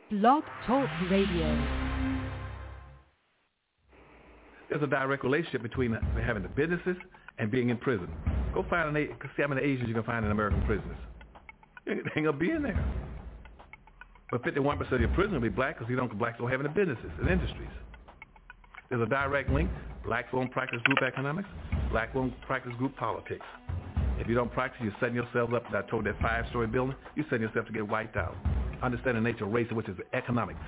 Blog Talk Radio. There's a direct relationship between having the businesses and being in prison. Go see how many Asians you can find in American prisons. You ain't gonna be in there. But 51% of your prisoners will be black because blacks don't have any businesses and industries. There's a direct link. Blacks won't practice group economics. Black won't practice group politics. If you don't practice, you're setting yourself up. I told that 5-story building, you're setting yourself to get wiped out. Understand the nature of race, which is economics.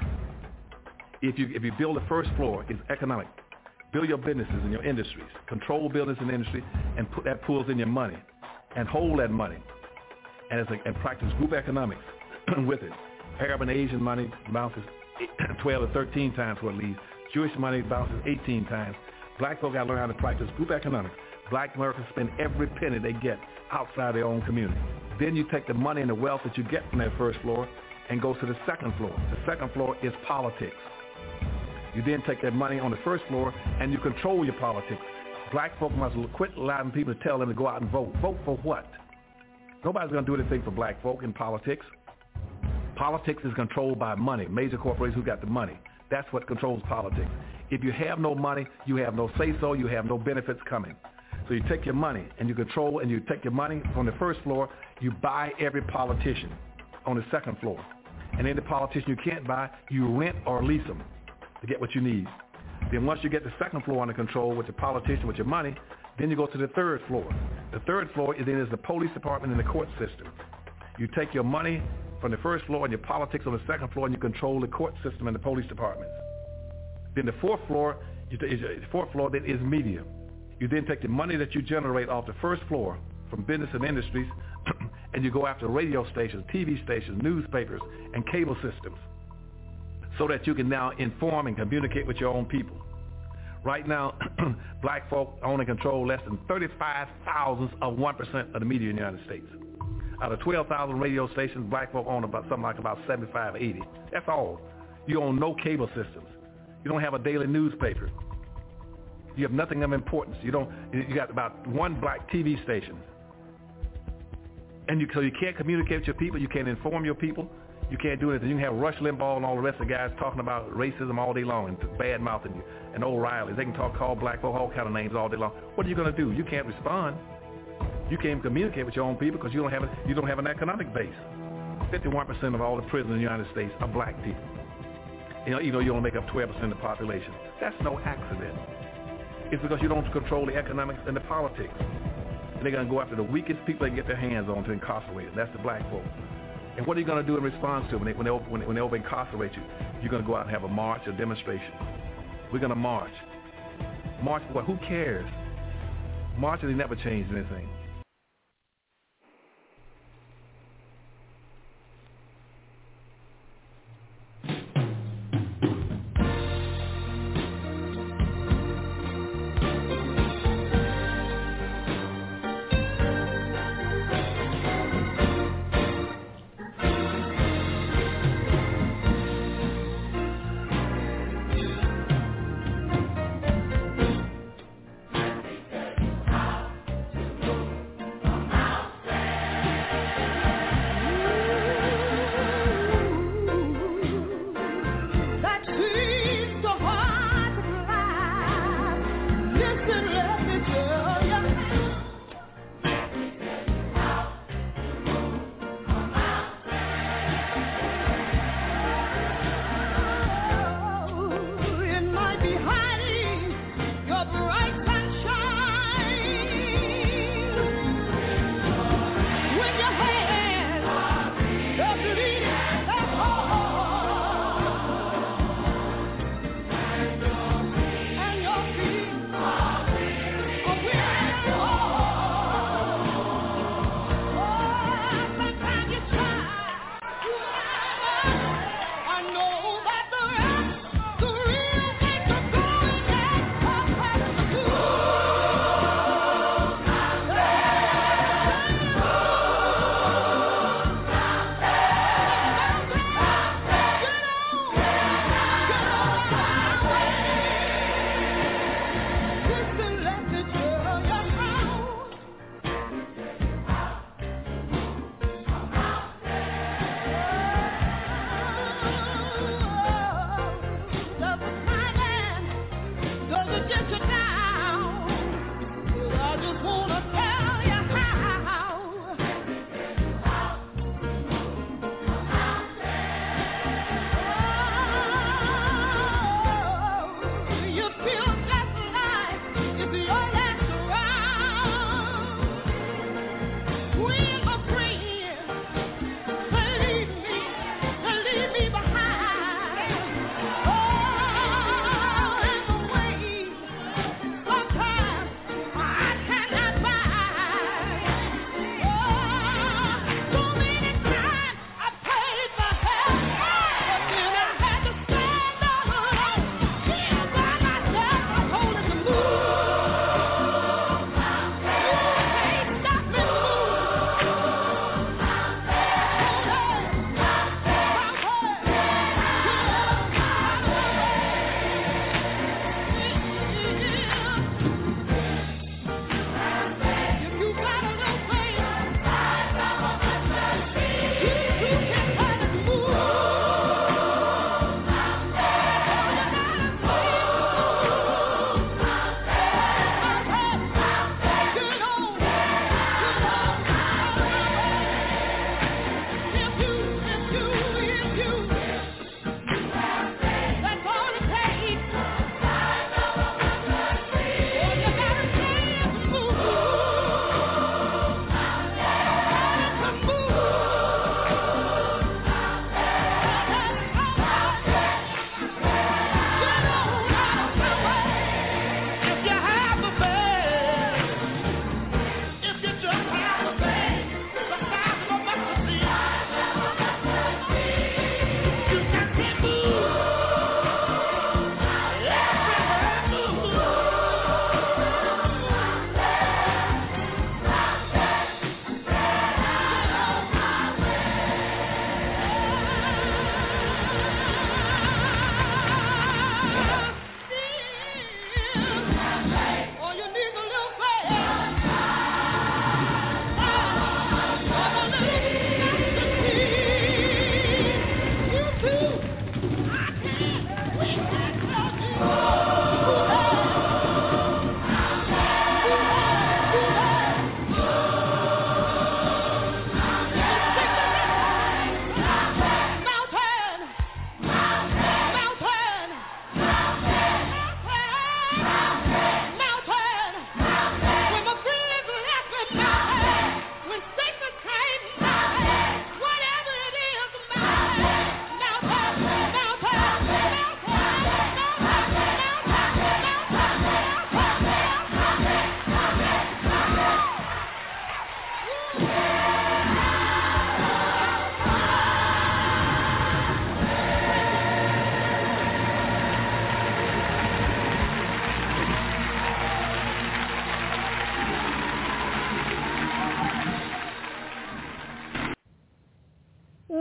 If you build the first floor, it's economic. Build your businesses and your industries. Control business and industry, and put that pulls in your money, and hold that money, and practice group economics with it. Arab and Asian money bounces 12 to 13 times what it leaves. Jewish money bounces 18 times. Black folk got to learn how to practice group economics. Black Americans spend every penny they get outside their own community. Then you take the money and the wealth that you get from that first floor and go to the second floor. The second floor is politics. You then take that money on the first floor and you control your politics. Black folk must quit allowing people to tell them to go out and vote. Vote for what? Nobody's going to do anything for black folk in politics. Politics is controlled by money, major corporations who got the money. That's what controls politics. If you have no money, you have no say-so, you have no benefits coming. So you take your money and you control, and you take your money from the first floor, you buy every politician on the second floor. And any politician you can't buy, you rent or lease them to get what you need. Then once you get the second floor under control with the politician, with your money, then you go to the third floor. The third floor is the police department and the court system. You take your money from the first floor and your politics on the second floor, and you control the court system and the police departments. Then the fourth floor then is media. You then take the money that you generate off the first floor from business and industries, and you go after radio stations, TV stations, newspapers, and cable systems, so that you can now inform and communicate with your own people. Right now, black folk own and control less than 35,000% of the media in the United States. Out of 12,000 radio stations, black folk own about 75 or 80. That's all. You own no cable systems. You don't have a daily newspaper. You have nothing of importance. You got about one black TV station. And so you can't communicate with your people. You can't inform your people. You can't do anything. You can have Rush Limbaugh and all the rest of the guys talking about racism all day long and bad-mouthing you, and O'Reilly. They can call black folk all kind of names all day long. What are you going to do? You can't respond. You can't communicate with your own people because you don't have an economic base. 51% of all the prisoners in the United States are black people. Even though you only make up 12% of the population. That's no accident. It's because you don't control the economics and the politics. And they're going to go after the weakest people they can get their hands on to incarcerate them. That's the black folk. And what are you going to do in response to them when they over-incarcerate you? You're going to go out and have a march, a demonstration. We're going to march. March for what? Who cares? Marching never changed anything.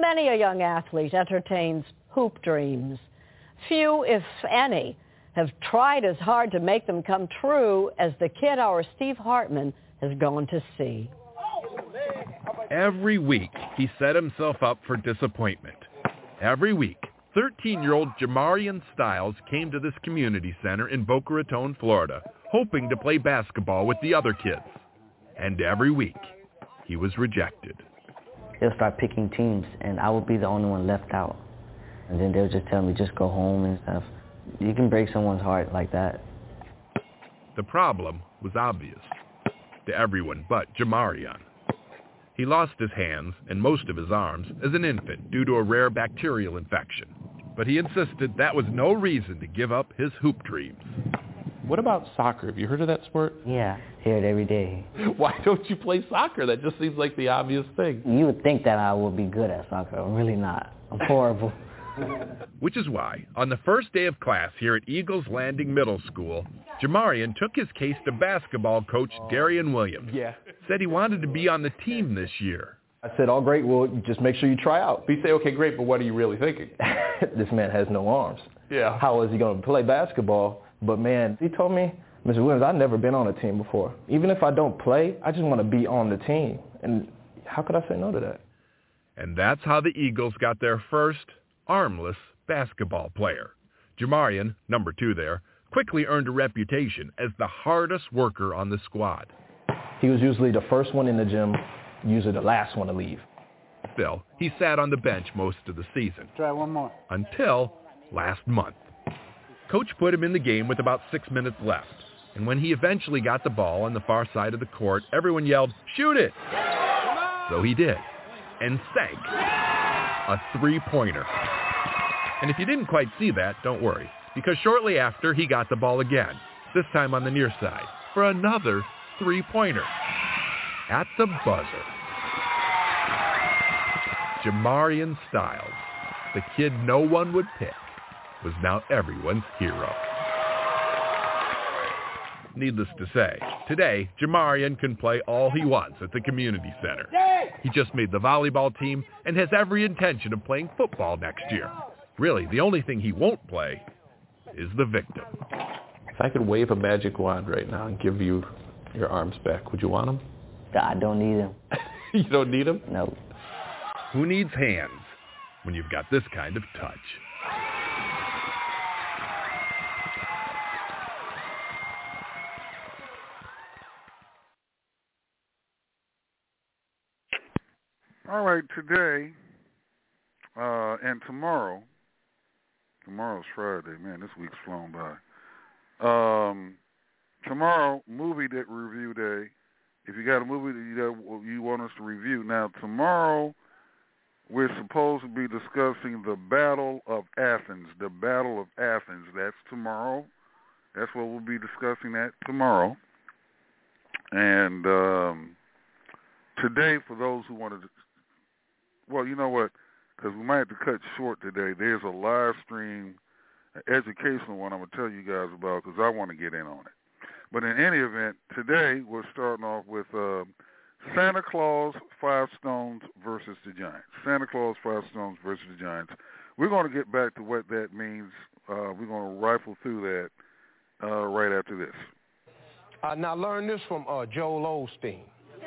Many a young athlete entertains hoop dreams. Few, if any, have tried as hard to make them come true as the kid our Steve Hartman has gone to see. Every week, he set himself up for disappointment. Every week, 13-year-old Jamarian Styles came to this community center in Boca Raton, Florida, hoping to play basketball with the other kids. And every week, he was rejected. They'll start picking teams, and I would be the only one left out. And then they'll just tell me, just go home and stuff. You can break someone's heart like that. The problem was obvious to everyone but Jamarian. He lost his hands and most of his arms as an infant due to a rare bacterial infection. But he insisted that was no reason to give up his hoop dreams. What about soccer? Have you heard of that sport? Yeah, hear it every day. Why don't you play soccer? That just seems like the obvious thing. You would think that I would be good at soccer. I'm really not. I'm horrible. Which is why, on the first day of class here at Eagles Landing Middle School, Jamarian took his case to basketball coach Darian Williams. Said he wanted to be on the team this year. I said, oh, great, well, just make sure you try out. But you say, okay, great, but what are you really thinking? This man has no arms. Yeah. How is he going to play basketball? But, man, he told me, Mr. Williams, I've never been on a team before. Even if I don't play, I just want to be on the team. And how could I say no to that? And that's how the Eagles got their first armless basketball player. Jamarian, number 2 there, quickly earned a reputation as the hardest worker on the squad. He was usually the first one in the gym, usually the last one to leave. Still, he sat on the bench most of the season. Try one more. Until last month. Coach put him in the game with about 6 minutes left. And when he eventually got the ball on the far side of the court, everyone yelled, "Shoot it!" So he did. And sank a three-pointer. And if you didn't quite see that, don't worry, because shortly after he got the ball again, this time on the near side, for another three-pointer. At the buzzer. Jamarian Styles, the kid no one would pick, was now everyone's hero. Needless to say, today, Jamarian can play all he wants at the community center. He just made the volleyball team and has every intention of playing football next year. Really, the only thing he won't play is the victim. If I could wave a magic wand right now and give you your arms back, would you want them? I don't need them. You don't need them? No. Who needs hands when you've got this kind of touch? All right, today and tomorrow. Tomorrow's Friday. Man, this week's flown by. Tomorrow, movie review day. If you got a movie that you want us to review. Now, tomorrow, we're supposed to be discussing the Battle of Athens. The Battle of Athens. That's tomorrow. That's what we'll be discussing that tomorrow. And today, for those who wanted to, well, you know what? Because we might have to cut short today. There's a live stream, an educational one I'm going to tell you guys about because I want to get in on it. But in any event, today we're starting off with Santa Claus 5 Stones versus the Giants. Santa Claus 5 Stones versus the Giants. We're going to get back to what that means. We're going to rifle through that right after this. Now learn this from Joel Osteen.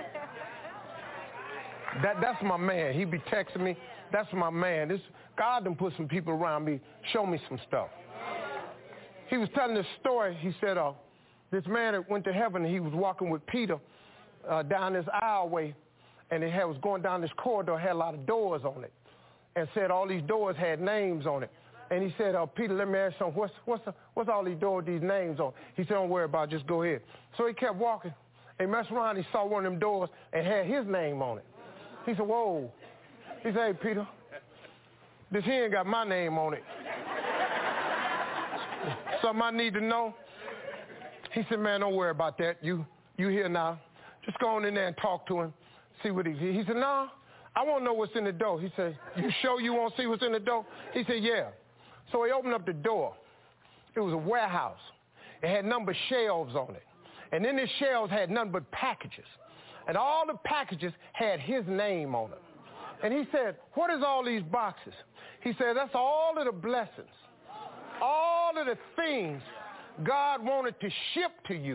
That's my man. He be texting me. That's my man. God done put some people around me, show me some stuff. He was telling this story. He said, this man that went to heaven, and he was walking with Peter down this aisleway, and it was going down this corridor, had a lot of doors on it, and said all these doors had names on it. And he said, Peter, let me ask you something. What's all these doors, these names on? He said, don't worry about it, just go ahead. So he kept walking, and messed around, he saw one of them doors and had his name on it. He said, whoa. He said, hey, Peter, this here ain't got my name on it. Something I need to know? He said, man, don't worry about that. You here now. Just go on in there and talk to him, see what he said, no, I want to know what's in the door. He said, you sure you want to see what's in the door? He said, yeah. So he opened up the door. It was a warehouse. It had numbered shelves on it. And in the shelves had nothing but packages. And all the packages had his name on them. And he said, what is all these boxes? He said, that's all of the blessings, all of the things God wanted to ship to you.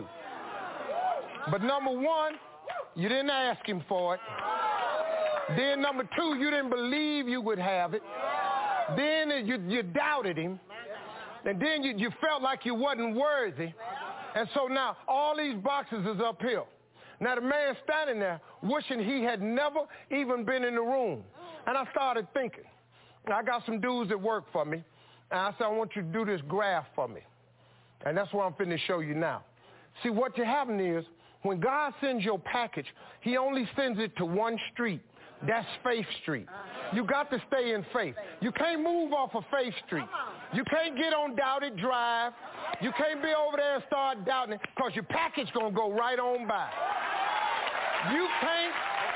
But number one, you didn't ask him for it. Then number two, you didn't believe you would have it. Then you doubted him. And then you felt like you wasn't worthy. And so now all these boxes is uphill. Now the man standing there wishing he had never even been in the room. And I started thinking. I got some dudes that work for me. And I said, I want you to do this graph for me. And that's what I'm finna show you now. See, what happening is, when God sends your package, he only sends it to one street. That's Faith Street. You got to stay in faith. You can't move off of Faith Street. You can't get on Doubted Drive. You can't be over there and start doubting it, because your package going to go right on by. You can't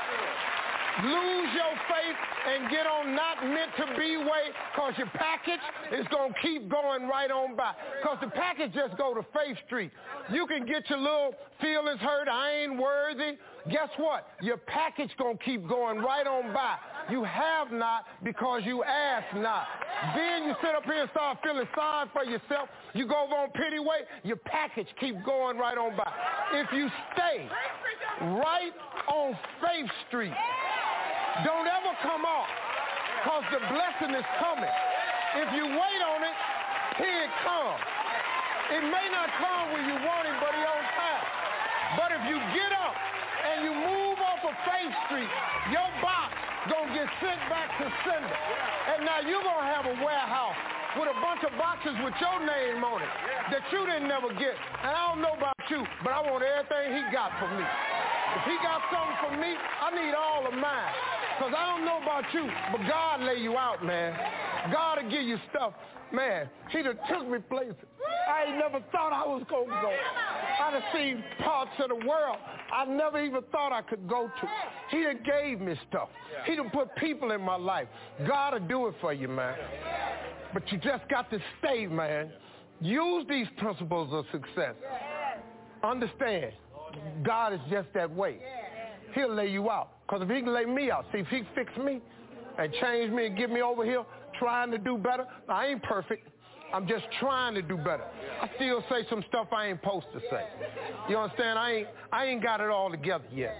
lose your faith and get on not meant to be way, because your package is going to keep going right on by. Because the package just go to Faith Street. You can get your little feelings hurt, I ain't worthy. Guess what? Your package going to keep going right on by. You have not because you ask not. Then you sit up here and start feeling sorry for yourself. You go over on pity way, your package keep going right on by. If you stay right on Faith Street, don't ever come off, because the blessing is coming. If you wait on it, here it comes. It may not come when you want it, but it's on time. But if you get up and you move off of Faith Street, your box gonna get sent back to sender. And now you're gonna have a warehouse with a bunch of boxes with your name on it that you didn't never get. And I don't know about you, but I want everything he got for me. If he got something for me, I need all of mine. Because I don't know about you, but God lay you out, man. God will give you stuff. Man, he done took me places I ain't never thought I was going to go. I done seen parts of the world I never even thought I could go to. He done gave me stuff. He done put people in my life. God will do it for you, man. But you just got to stay, man. Use these principles of success. Understand, God is just that way. He'll lay you out. Because if he can lay me out, see, if he fix me and change me and get me over here trying to do better, I ain't perfect. I'm just trying to do better. I still say some stuff I ain't supposed to say. You understand? I ain't got it all together yet.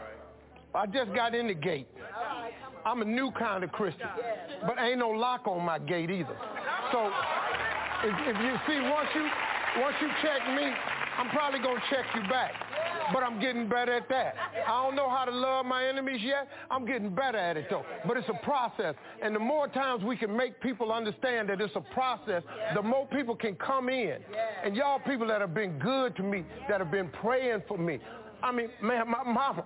I just got in the gate. I'm a new kind of Christian, but ain't no lock on my gate either. So if you see, once you check me, I'm probably going to check you back. But I'm getting better at that. I don't know how to love my enemies yet. I'm getting better at it, though. But it's a process. And the more times we can make people understand that it's a process, the more people can come in. And y'all people that have been good to me, that have been praying for me. I mean, man, my mama,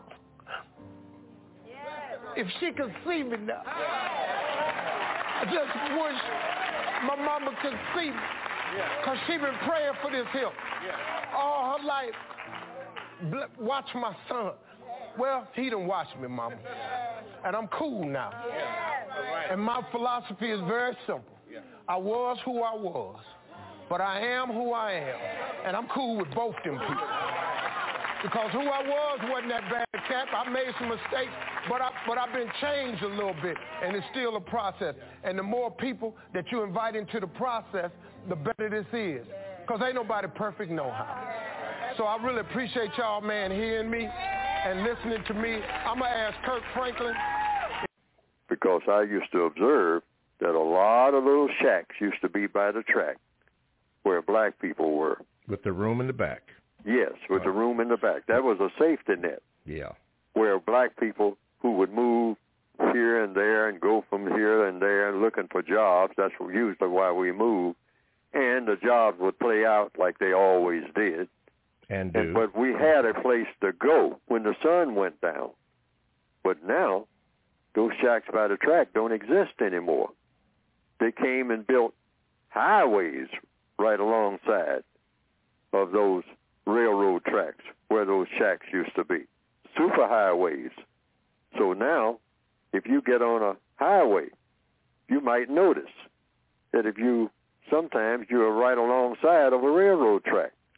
if she could see me now, I just wish my mama could see me. Because she been praying for this here all her life. Watch my son. Well, he done watched me, mama. And I'm cool now. And my philosophy is very simple. I was who I was, but I am who I am. And I'm cool with both them people. Because who I was wasn't that bad cat. I made some mistakes, but I've been changed a little bit, and it's still a process. And the more people that you invite into the process, the better this is. Because ain't nobody perfect no how. So I really appreciate y'all, man, hearing me and listening to me. I'm going to ask Kirk Franklin. Because I used to observe that a lot of little shacks used to be by the track where black people were. With the room in the back. Yes, with the room in the back. That was a safety net. Yeah. Where black people who would move here and there and go from here and there looking for jobs, that's usually why we moved, and the jobs would play out like they always did. But we had a place to go when the sun went down. But now, those shacks by the track don't exist anymore. They came and built highways right alongside of those railroad tracks where those shacks used to be. Super highways. So now, if you get on a highway, you might notice that sometimes you're right alongside of a railroad track.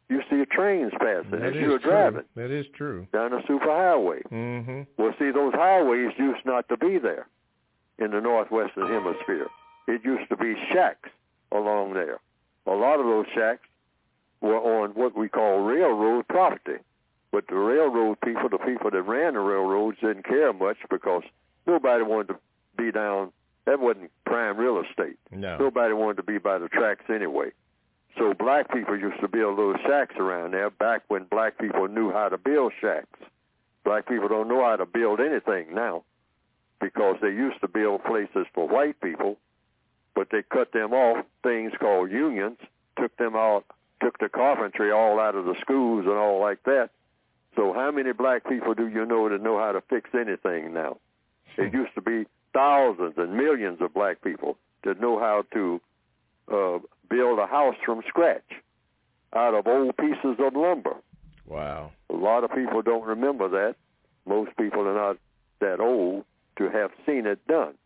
you see trains passing as you're true. driving. That is true. Down the superhighway. Mm-hmm. Well, see, those highways used not to be there in the northwestern hemisphere. It used to be shacks along there. A lot of those shacks were on what we call railroad property. But the railroad people, the people that ran the railroads, didn't care much because nobody wanted to be down. That wasn't prime real estate. No. Nobody wanted to be by the tracks anyway. So black people used to build little shacks around there back when black people knew how to build shacks. Black people don't know how to build anything now because they used to build places for white people, but they cut them off, things called unions, took them out, took the carpentry all out of the schools and all like that. So how many black people do you know that know how to fix anything now? It used to be thousands and millions of black people that know how to build a house from scratch out of old pieces of lumber. Wow. A lot of people don't remember that. Most people are not that old to have seen it done.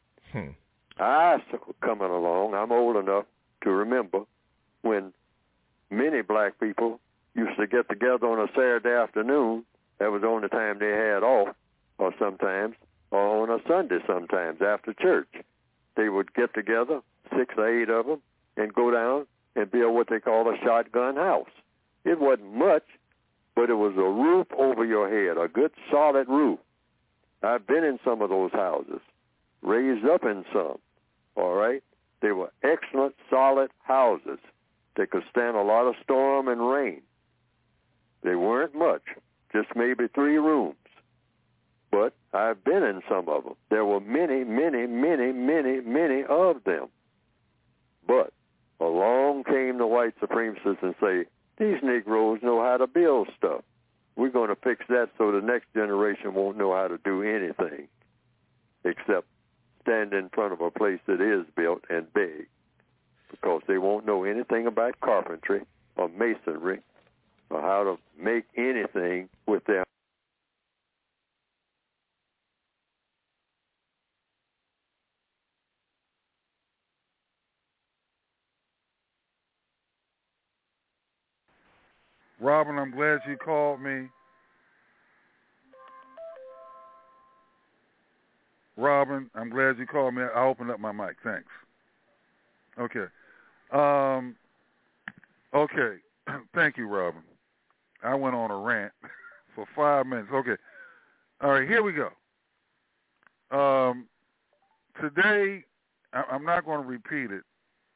I, coming along, I'm old enough to remember when many black people used to get together on a Saturday afternoon. That was the only time they had off, or sometimes, or on a Sunday sometimes after church. They would get together, 6 or 8 of them, and go down and build what they call a shotgun house. It wasn't much, but it was a roof over your head, a good solid roof. I've been in some of those houses, raised up in some, all right? They were excellent, solid houses. They could stand a lot of storm and rain. They weren't much, just maybe 3 rooms. But I've been in some of them. There were many, many, many, many, many of them. But along came the white supremacists and say, these Negroes know how to build stuff. We're going to fix that so the next generation won't know how to do anything except stand in front of a place that is built and beg, because they won't know anything about carpentry or masonry or how to make anything with their Robin, I'm glad you called me. Robin, I'm glad you called me. I opened up my mic. Thanks. Okay. Okay. Thank you, Robin. I went on a rant for 5 minutes. Okay. All right, here we go. Today, I'm not going to repeat it.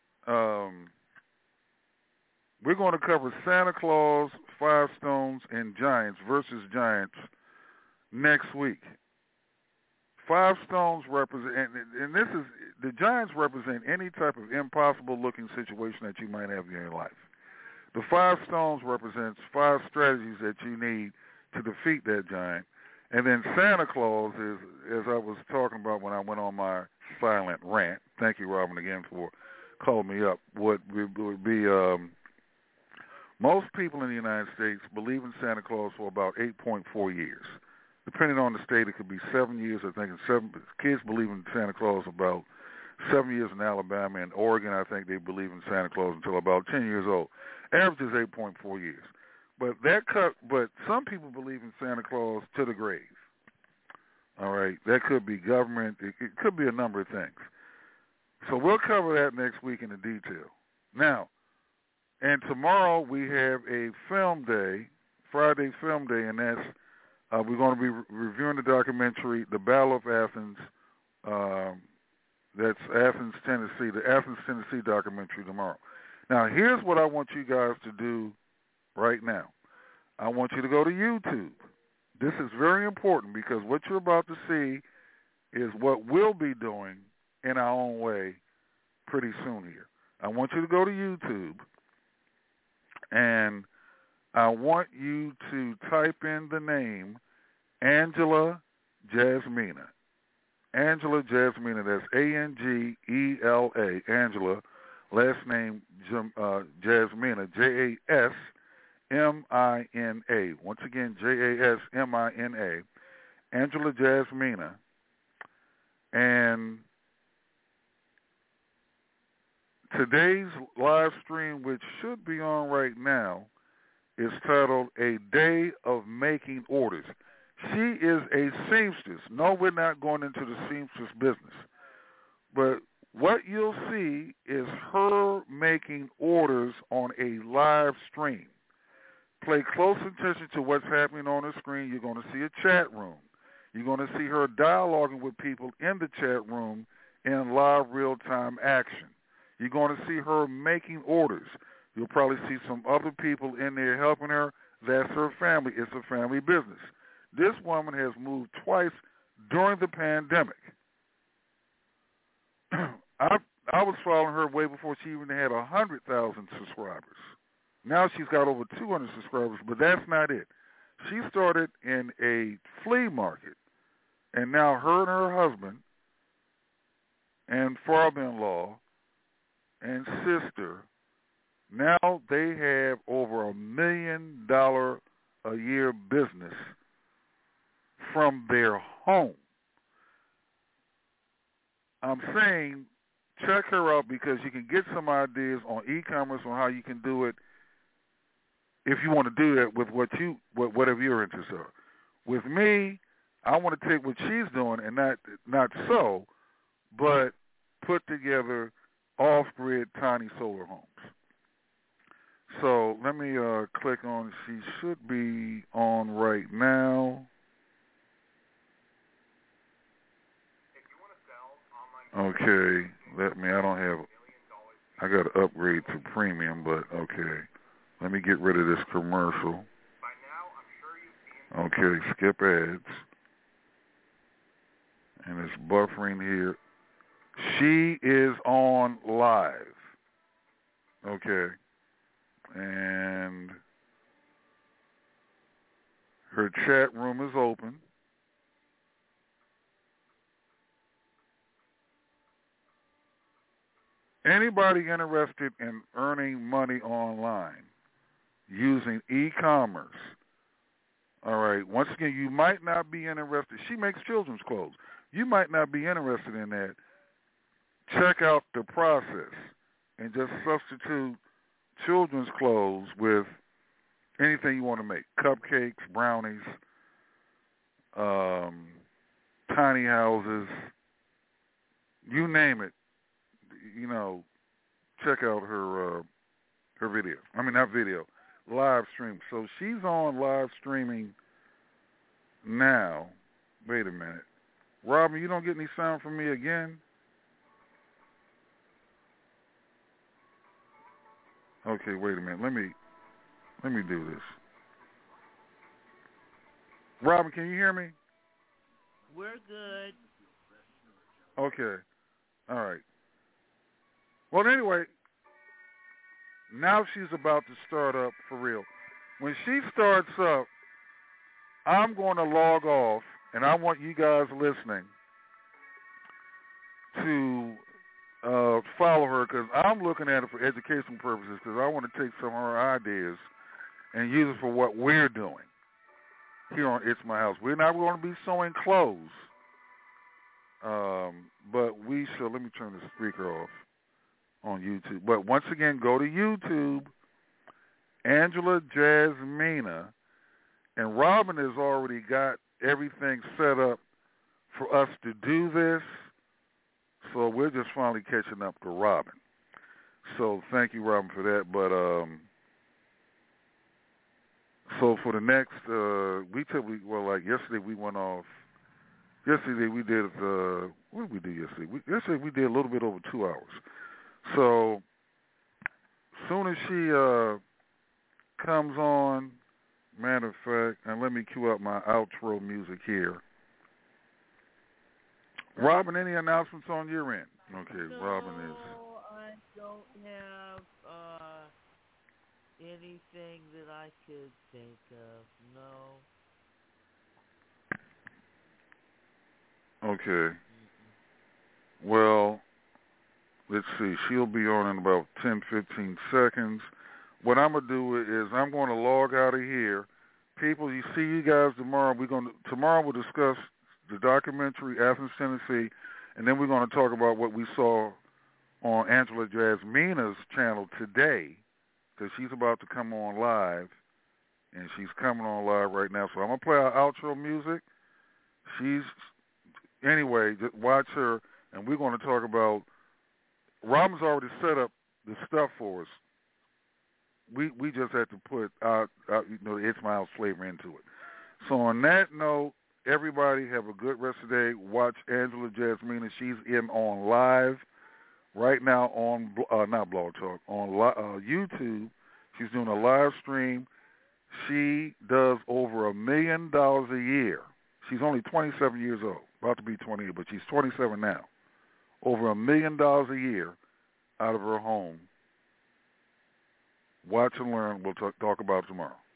We're going to cover Santa Claus, Five Stones, and Giants versus Giants next week. Five Stones represent, and this is, the Giants represent any type of impossible-looking situation that you might have in your life. The Five Stones represents 5 strategies that you need to defeat that giant. And then Santa Claus is, as I was talking about when I went on my silent rant, thank you, Robin, again for calling me up, would be most people in the United States believe in Santa Claus for about 8.4 years. Depending on the state, it could be 7 years. I think kids believe in Santa Claus about 7 years in Alabama. and Oregon, I think they believe in Santa Claus until about 10 years old. Average is 8.4 years. But some people believe in Santa Claus to the grave. All right, that could be government. It could be a number of things. So we'll cover that next week in the detail. Now, and tomorrow we have a film day, Friday film day, and that's we're going to be reviewing the documentary, The Battle of Athens. That's Athens, Tennessee, the Athens, Tennessee documentary tomorrow. Now, here's what I want you guys to do right now. I want you to go to YouTube. This is very important because what you're about to see is what we'll be doing in our own way pretty soon here. I want you to go to YouTube, and I want you to type in the name Angela Jasmina. Angela Jasmina, that's A-N-G-E-L-A, Angela, last name Jasmina, J-A-S-M-I-N-A. Once again, J-A-S-M-I-N-A, Angela Jasmina. And today's live stream, which should be on right now, It's titled A Day of Making Orders. She is a seamstress. No, we're not going into the seamstress business. But what you'll see is her making orders on a live stream. Pay close attention to what's happening on the screen. You're going to see a chat room. You're going to see her dialoguing with people in the chat room in live real-time action. You're going to see her making orders. You'll probably see some other people in there helping her. That's her family. It's a family business. This woman has moved twice during the pandemic. I was following her way before she even had 100,000 subscribers. Now she's got over 200 subscribers, but that's not it. She started in a flea market, and now her and her husband and father-in-law and sister, now they have over $1 million a year business from their home. I'm saying check her out because you can get some ideas on e-commerce on how you can do it if you want to do that with whatever your interests are. With me, I want to take what she's doing and not so, but put together off-grid tiny solar homes. So let me click on. She should be on right now. Okay, I got to upgrade to premium, but okay. Let me get rid of this commercial. Okay, skip ads. And it's buffering here. She is on live. Okay. And her chat room is open. Anybody interested in earning money online using e-commerce? All right. Once again, you might not be interested. She makes children's clothes. You might not be interested in that. Check out the process and just substitute children's clothes with anything you want to make. Cupcakes, brownies, tiny houses, you name it. You know, check out her video. I mean, not video, live stream. So she's on live streaming now. Wait a minute. Robin, you don't get any sound from me again? Okay, wait a minute. Let me do this. Robin, can you hear me? We're good. Okay. All right. Well, anyway, now she's about to start up for real. When she starts up, I'm going to log off, and I want you guys listening to follow her because I'm looking at it for education purposes because I want to take some of her ideas and use it for what we're doing here on It's My House. We're not going to be sewing clothes, but we shall. Let me turn the speaker off on YouTube. But once again, go to YouTube, Angela Jasmina, and Robin has already got everything set up for us to do this. So we're just finally catching up to Robin. So thank you, Robin, for that. But so for the next, like yesterday we went off. Yesterday we did, what did we do yesterday? Yesterday we did a little bit over 2 hours. So as soon as she comes on, matter of fact, and let me cue up my outro music here. Robin, any announcements on your end? Okay, no, Robin is. I don't have anything that I could think of. No. Okay. Well, let's see. She'll be on in about 10, 15 seconds. What I'm going to do is I'm going to log out of here. People, you see you guys tomorrow. Tomorrow we'll discuss the documentary, Athens, Tennessee, and then we're going to talk about what we saw on Angela Jasmina's channel today, because she's about to come on live and she's coming on live right now. So I'm going to play our outro music. Anyway, just watch her, and we're going to talk about, Robin's already set up the stuff for us. We just had to put the It's My House flavor into it. So on that note, everybody have a good rest of the day. Watch Angela Jasmina. She's on live right now on, not Blog Talk, on YouTube. She's doing a live stream. She does over $1 million a year. She's only 27 years old, about to be 28, but she's 27 now. Over $1 million a year out of her home. Watch and learn. We'll talk about it tomorrow.